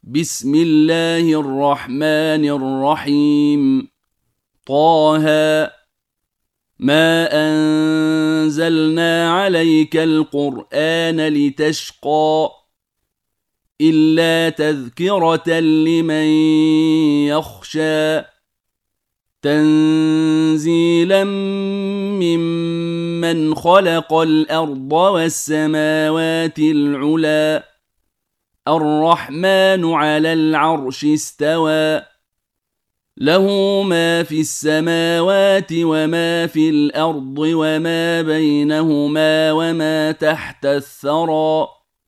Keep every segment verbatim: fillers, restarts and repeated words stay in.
بسم الله الرحمن الرحيم. طه. ما أنزلنا عليك القرآن لتشقى إلا تذكرة لمن يخشى تنزيلا ممن خلق الأرض والسماوات العلى الرحمن على العرش استوى له ما في السماوات وما في الأرض وما بينهما وما تحت الثرى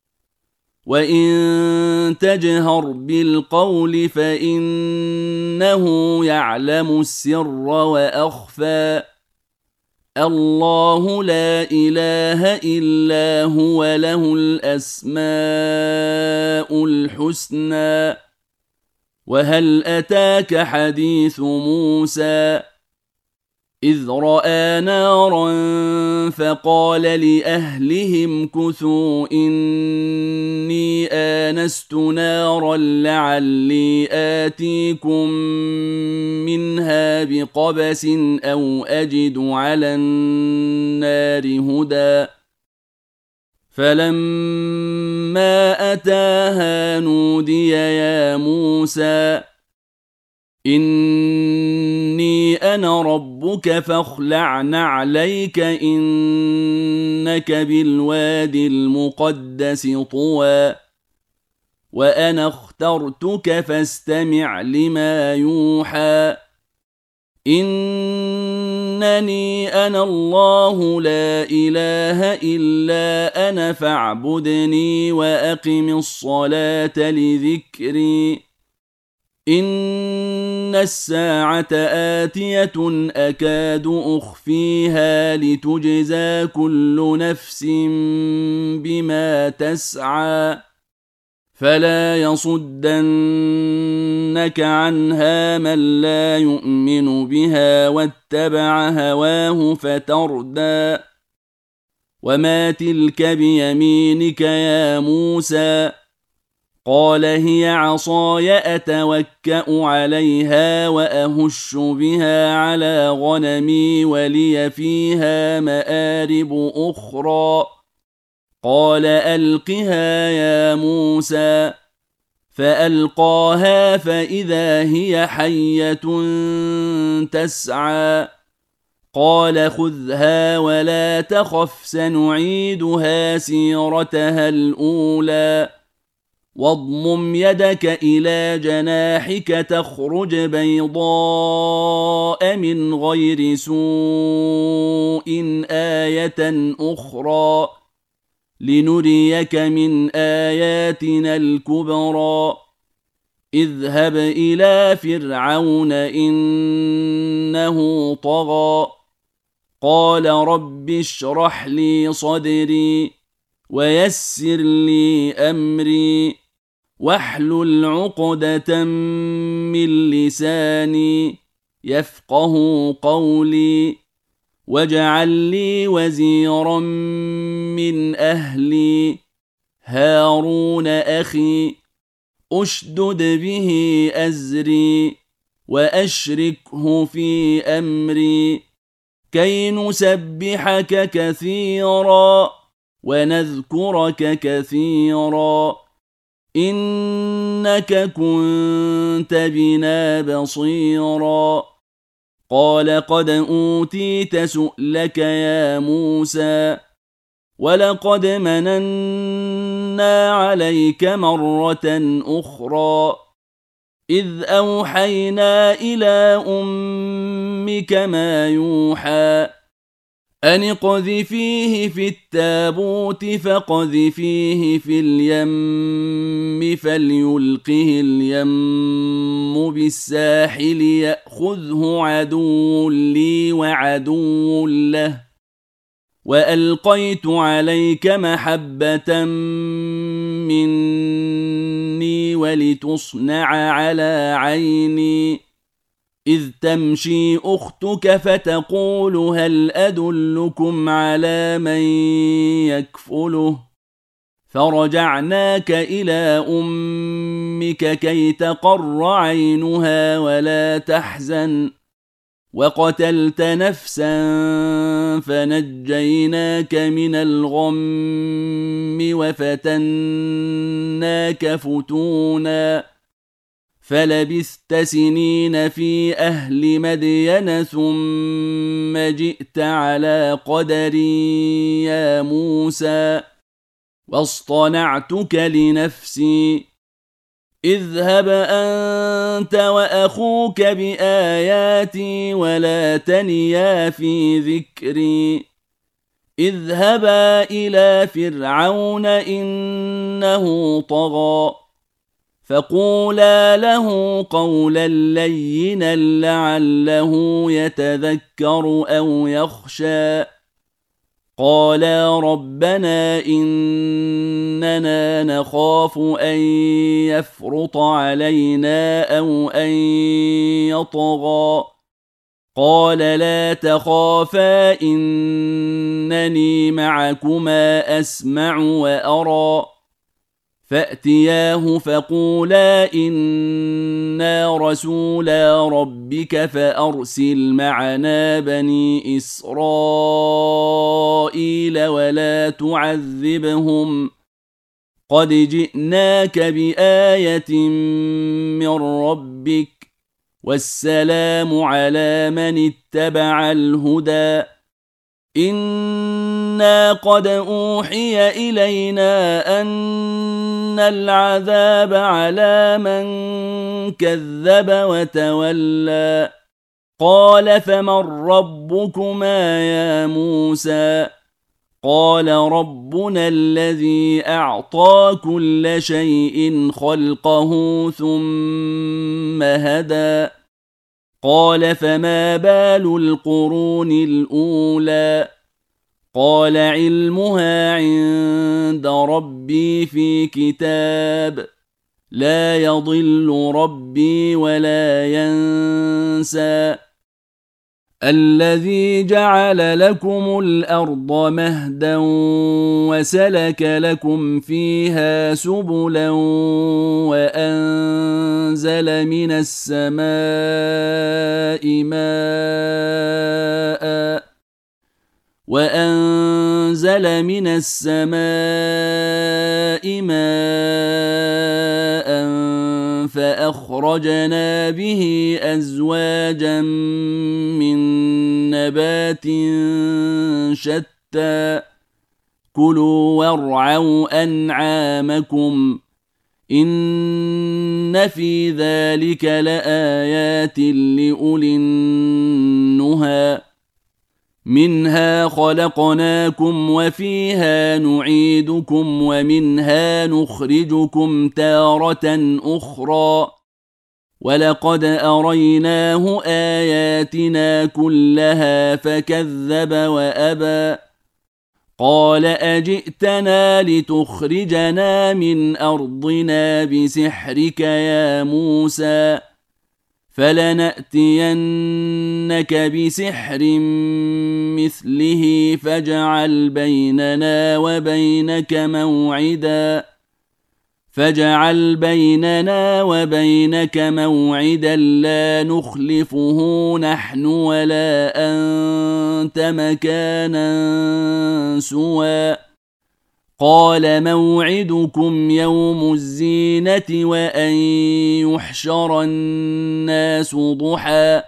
وإن تجهر بالقول فإنه يعلم السر وأخفى الله لا إله إلا هو له الأسماء الحسنى. وهل أتاك حديث موسى إذ رأى نارا فقال لأهلهم كثوا إني آنست نارا لعلي آتيكم منها بقبس أو أجد على النار هدى فلما أتاها نودي يا موسى إني أنا ربك فاخلع نعليك إنك بالواد المقدس طوى وأنا اخترتك فاستمع لما يوحى إنني أنا الله لا إله إلا أنا فاعبدني وأقم الصلاة لذكري إن الساعة آتية أكاد أخفيها لتجزى كل نفس بما تسعى فلا يصدنك عنها من لا يؤمن بها واتبع هواه فتردى وما تلك بيمينك يا موسى قال هي عصاي أتوكأ عليها وأهش بها على غنمي ولي فيها مآرب أخرى قال ألقها يا موسى فألقاها فإذا هي حية تسعى قال خذها ولا تخف سنعيدها سيرتها الأولى واضمم يدك إلى جناحك تخرج بيضاء من غير سوء آية أخرى لنريك من آياتنا الكبرى اذهب إلى فرعون إنه طغى قال رب اشرح لي صدري ويسر لي أمري واحلل عقدة من لساني يفقه قولي واجعل لي وزيرا من أهلي هارون أخي أشدد به أزري وأشركه في أمري كي نسبحك كثيرا ونذكرك كثيرا إنك كنت بنا بصيرا قال قد أوتيت سؤلك يا موسى ولقد مننا عليك مرة أخرى إذ أوحينا إلى أمك ما يوحى أن اقذفيه في التابوت فاقذفيه في اليم فليلقه اليم بالساحل يأخذه عدو لي وعدو له وألقيت عليك محبة مني ولتصنع على عيني إذ تمشي أختك فتقول هل أدلكم على من يكفله فرجعناك إلى أمك أمك كي تقر عينها ولا تحزن وقتلت نفسا فنجيناك من الغم وفتناك فتونا فلبثت سنين في أهل مدين ثم جئت على قدري يا موسى واصطنعتك لنفسي اذهب أنت وأخوك بآياتي ولا تنيا في ذكري اذهبا إلى فرعون إنه طغى فقولا له قولا لينا لعله يتذكر أو يخشى قالا ربنا إننا نخاف أن يفرط علينا أو أن يطغى قال لا تخافا إنني معكما أسمع وأرى فأتياه فقولا إنا رسولا ربك فأرسل معنا بني إسرائيل ولا تعذبهم قد جئناك بآية من ربك والسلام على من اتبع الهدى إنا قد أوحي إلينا أن العذاب على من كذب وتولى قال فمن ربكما يا موسى قال ربنا الذي أعطى كل شيء خلقه ثم هدى قال فما بال القرون الأولى قال علمها عند ربي في كتاب لا يضل ربي ولا ينسى الذي جعل لكم الأرض مهدا وسلك لكم فيها سبلا وأنزل من السماء ماء وأنزل من السماء ماء فأخرجنا به أزواجا من نبات شتى كلوا وارعوا أنعامكم إن في ذلك لآيات لأولي النهى منها خلقناكم وفيها نعيدكم ومنها نخرجكم تارة أخرى ولقد أريناه آياتنا كلها فكذب وأبى قال أجئتنا لتخرجنا من أرضنا بسحرك يا موسى فلنأتينك بسحر مثله فاجعل بيننا وبينك موعدا فاجعل بيننا وبينك موعدا لا نخلفه نحن ولا أنت مكانا سوى قال موعدكم يوم الزينة وأن يحشر الناس ضحى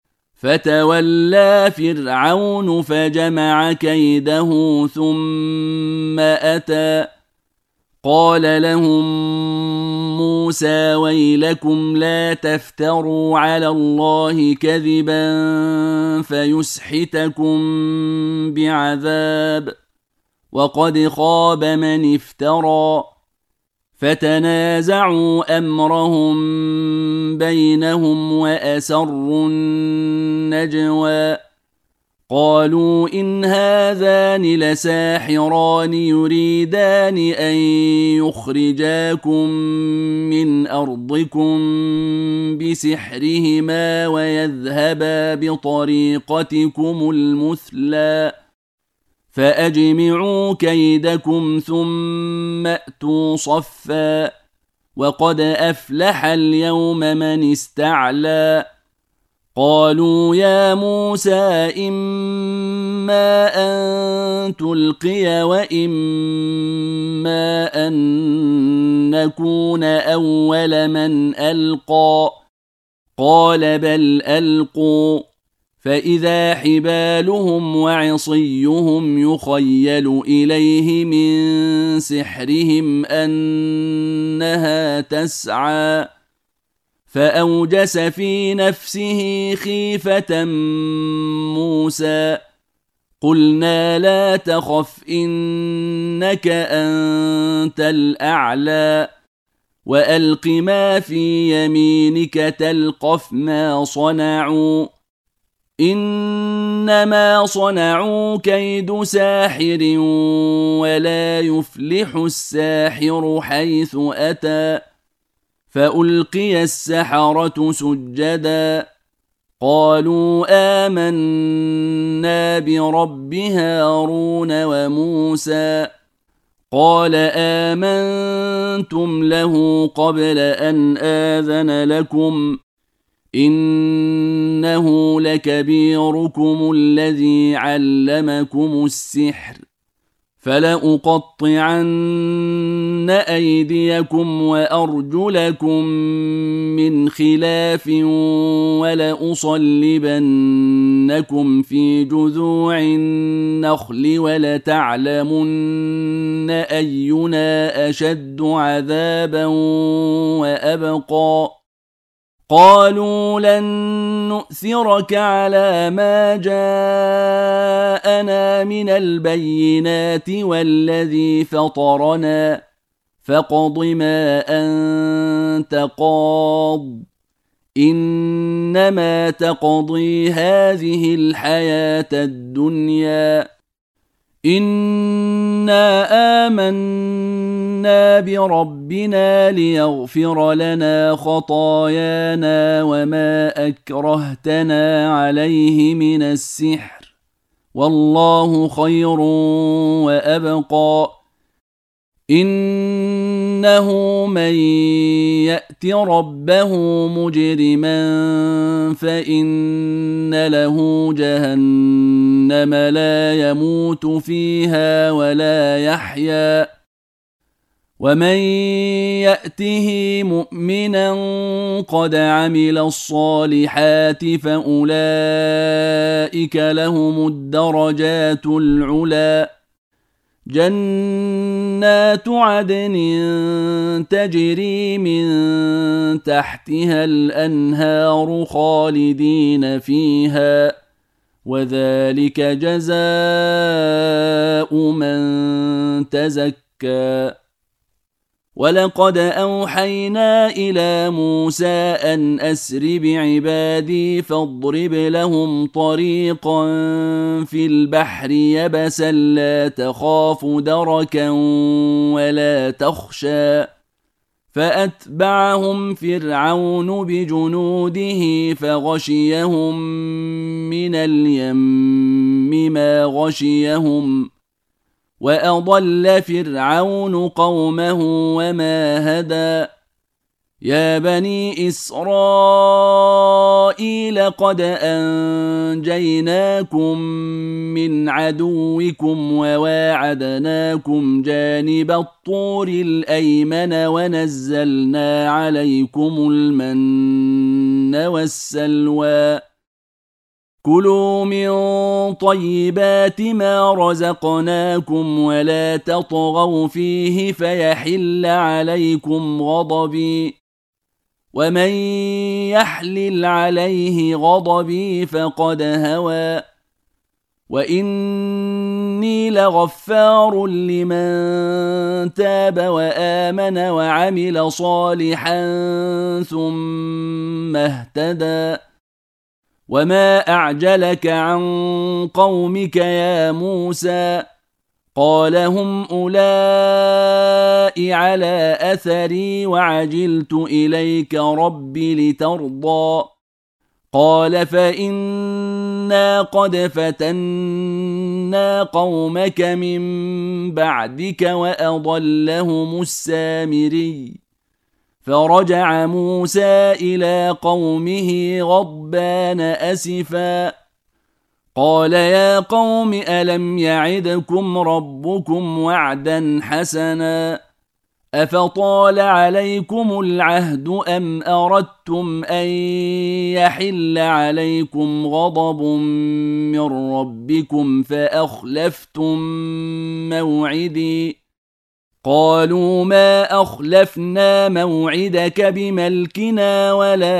فتولى فرعون فجمع كيده ثم أتى قال لهم موسى ويلكم لا تفتروا على الله كذبا فيسحتكم بعذاب وقد خاب من افترى فتنازعوا أمرهم بينهم وأسروا النجوى قالوا إن هذان لساحران يريدان أن يخرجاكم من أرضكم بسحرهما ويذهبا بطريقتكم المثلى فأجمعوا كيدكم ثم أتوا صفا وقد أفلح اليوم من استعلى قالوا يا موسى إما أن تلقي وإما أن نكون أول من ألقى قال بل ألقوا فإذا حبالهم وعصيهم يخيل إليه من سحرهم أنها تسعى فأوجس في نفسه خيفة موسى قلنا لا تخف إنك أنت الأعلى وألق ما في يمينك تلقف ما صنعوا إنما صنعوا كيد ساحر ولا يفلح الساحر حيث أتى فألقي السحرة سجدا قالوا آمنا برب هارون وموسى قال آمنتم له قبل أن آذن لكم إنه لكبيركم الذي علمكم السحر فلأقطعن أيديكم وأرجلكم من خلاف ولأصلبنكم في جذوع النخل ولتعلمن أينا أشد عذابا وأبقى قالوا لن نؤثرك على ما جاءنا من البينات والذي فطرنا فاقض ما أنت قاض إنما تقضي هذه الحياة الدنيا إنا آمنا بربنا ليغفر لنا خطايانا وما أكرهتنا عليه من السحر والله خير وأبقى إنه من يأت ربه مجرما فإن له جهنم لا يموت فيها ولا يحيا ومن يأته مؤمنا قد عمل الصالحات فأولئك لهم الدرجات العلى جنات عدن تجري من تحتها الأنهار خالدين فيها وذلك جزاء من تزكى ولقد أوحينا إلى موسى أن أسر بعبادي فاضرب لهم طريقا في البحر يبسا لا تخاف دركا ولا تخشى فأتبعهم فرعون بجنوده فغشيهم من اليم ما غشيهم وأضل فرعون قومه وما هدى يا بني إسرائيل قد أنجيناكم من عدوكم وواعدناكم جانب الطور الأيمن ونزلنا عليكم المن والسلوى كلوا من طيبات ما رزقناكم ولا تطغوا فيه فيحل عليكم غضبي ومن يحلل عليه غضبي فقد هوى وإني لغفار لمن تاب وآمن وعمل صالحا ثم اهتدى وما أعجلك عن قومك يا موسى قال هم أولئك على أثري وعجلت إليك رب لترضى قال فإنا قد فتنا قومك من بعدك وأضلهم السامري فرجع موسى إلى قومه غضبان أسفا قال يا قوم ألم يعدكم ربكم وعدا حسنا أفطال عليكم العهد أم أردتم أن يحل عليكم غضب من ربكم فأخلفتم موعدي قالوا ما أخلفنا موعدك بملكنا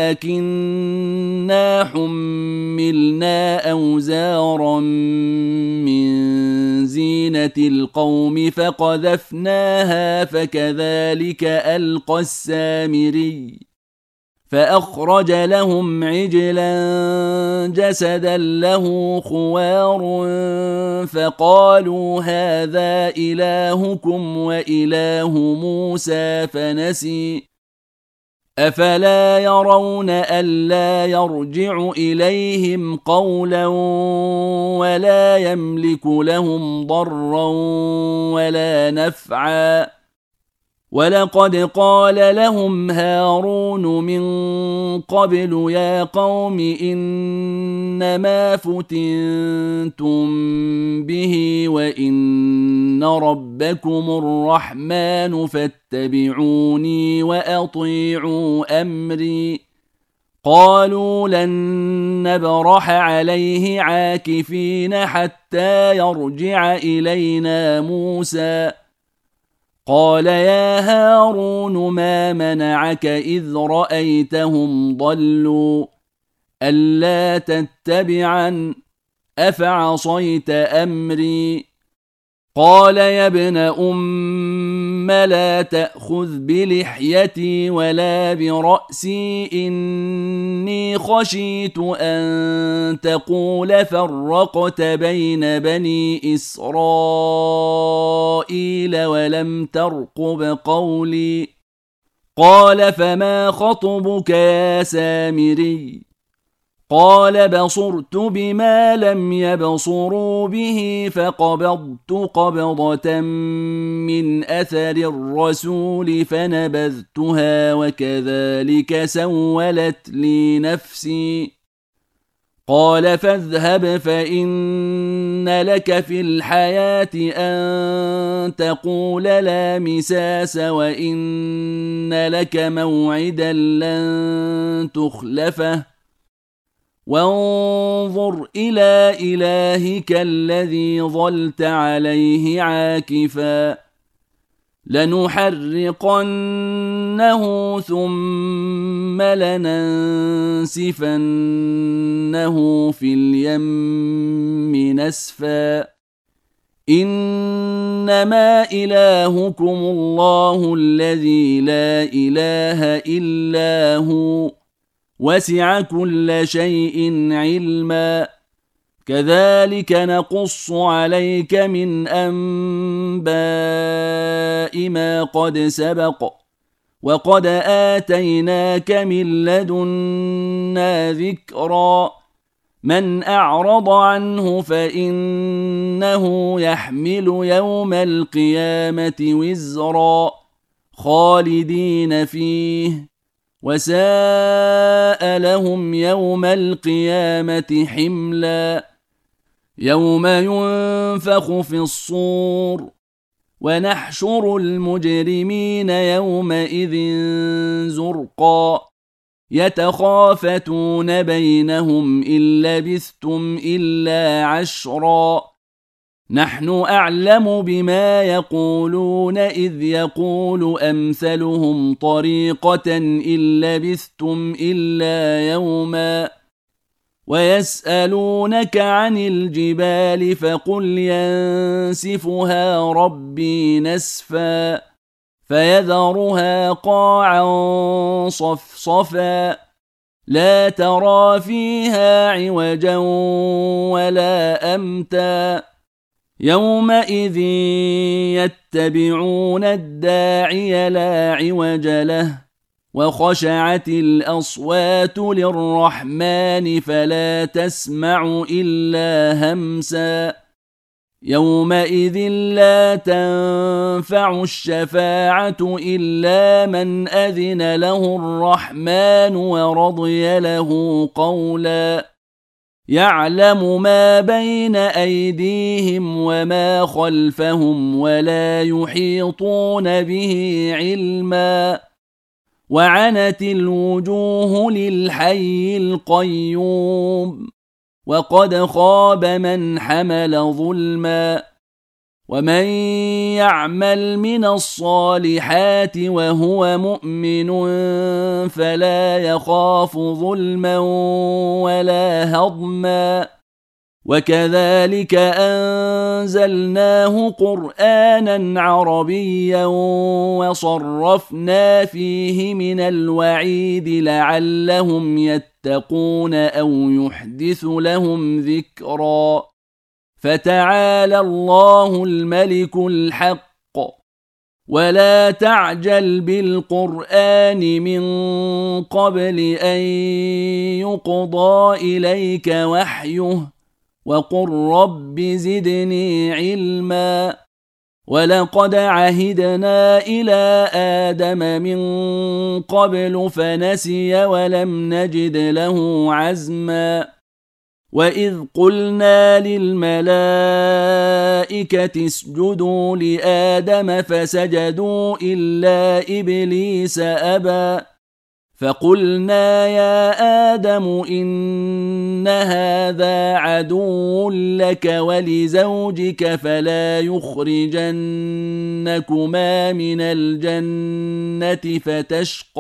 ولكننا حملنا أوزارا من زينة القوم فقذفناها فكذلك ألقى السامري فأخرج لهم عجلا جسدا له خوار فقالوا هذا إلهكم وإله موسى فنسي أفلا يرون ألا يرجع إليهم قولا ولا يملك لهم ضرا ولا نفعا ولقد قال لهم هارون من قبل يا قوم إنما فتنتم به وإن ربكم الرحمن فاتبعوني وأطيعوا أمري قالوا لن نبرح عليه عاكفين حتى يرجع إلينا موسى قال يا هارون ما منعك إذ رأيتهم ضلوا ألا تتبعن أفعصيت أمري قال يا ابن أم لا تأخذ بلحيتي ولا برأسي إني خشيت أن تقول فرقت بين بني إسرائيل ولم ترقب قولي قال فما خطبك يا سامري قال بصرت بما لم يبصروا به فقبضت قبضة من أثر الرسول فنبذتها وكذلك سولت لي نفسي قال فاذهب فإن لك في الحياة أن تقول لا مساس وإن لك موعدا لن تخلفه وانظر إلى إلهك الذي ظلت عليه عاكفا لنحرقنه ثم لننسفنه في اليم نسفا إنما إلهكم الله الذي لا إله إلا هو وسع كل شيء علما كذلك نقص عليك من أنباء ما قد سبق وقد آتيناك من لدنا ذكرا من أعرض عنه فإنه يحمل يوم القيامة وزرا خالدين فيه وساء لهم يوم القيامة حملا يوم ينفخ في الصور ونحشر المجرمين يومئذ زرقا يتخافتون بينهم إن لبثتم إلا عشرا نحن أعلم بما يقولون إذ يقول أمثلهم طريقة إن لبثتم إلا يوما ويسألونك عن الجبال فقل ينسفها ربي نسفا فيذرها قاعا صفصفا لا ترى فيها عوجا ولا أمتا يومئذ يتبعون الداعي لا عوج له وخشعت الأصوات للرحمن فلا تسمع إلا همسا يومئذ لا تنفع الشفاعة إلا من أذن له الرحمن ورضي له قولا يعلم ما بين أيديهم وما خلفهم ولا يحيطون به علما وعنت الوجوه للحي القيوم وقد خاب من حمل ظلما ومن يعمل من الصالحات وهو مؤمن فلا يخاف ظلما ولا هضما وكذلك أنزلناه قرآنا عربيا وصرفنا فيه من الوعيد لعلهم يتقون أو يحدث لهم ذكرا فتعالى الله الملك الحق ولا تعجل بالقرآن من قبل أن يقضى إليك وحيه وقل رب زدني علما ولقد عهدنا إلى آدم من قبل فنسي ولم نجد له عزما وإذ قلنا للملائكة اسجدوا لآدم فسجدوا إلا إبليس أبى فقلنا يا آدم إن هذا عدو لك ولزوجك فلا يخرجنكما من الجنة فتشقى